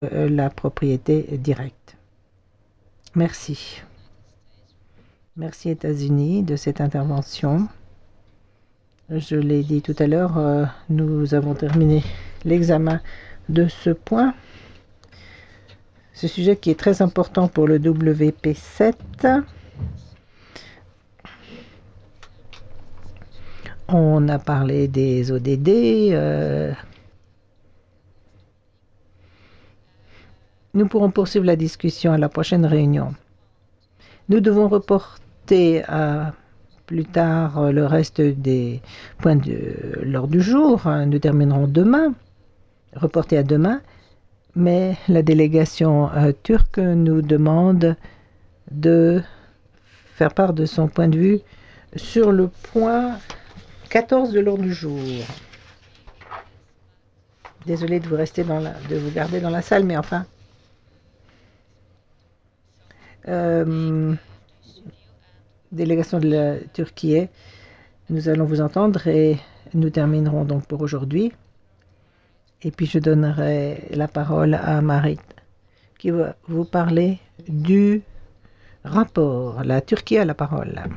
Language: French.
la propriété directe. Merci. Merci États-Unis de cette intervention. Je l'ai dit tout à l'heure, nous avons terminé l'examen de ce point. Ce sujet qui est très important pour le WP7. On a parlé des ODD. Nous pourrons poursuivre la discussion à la prochaine réunion. Nous devons reporter à plus tard le reste des points de l'ordre du jour. Nous terminerons demain, reporté à demain, mais la délégation turque nous demande de faire part de son point de vue sur le point 14 de l'ordre du jour. Désolée de vous garder dans la salle, mais enfin. Délégation de la Turquie, nous allons vous entendre et nous terminerons donc pour aujourd'hui. Et puis je donnerai la parole à Marit qui va vous parler du rapport. La Turquie a la parole.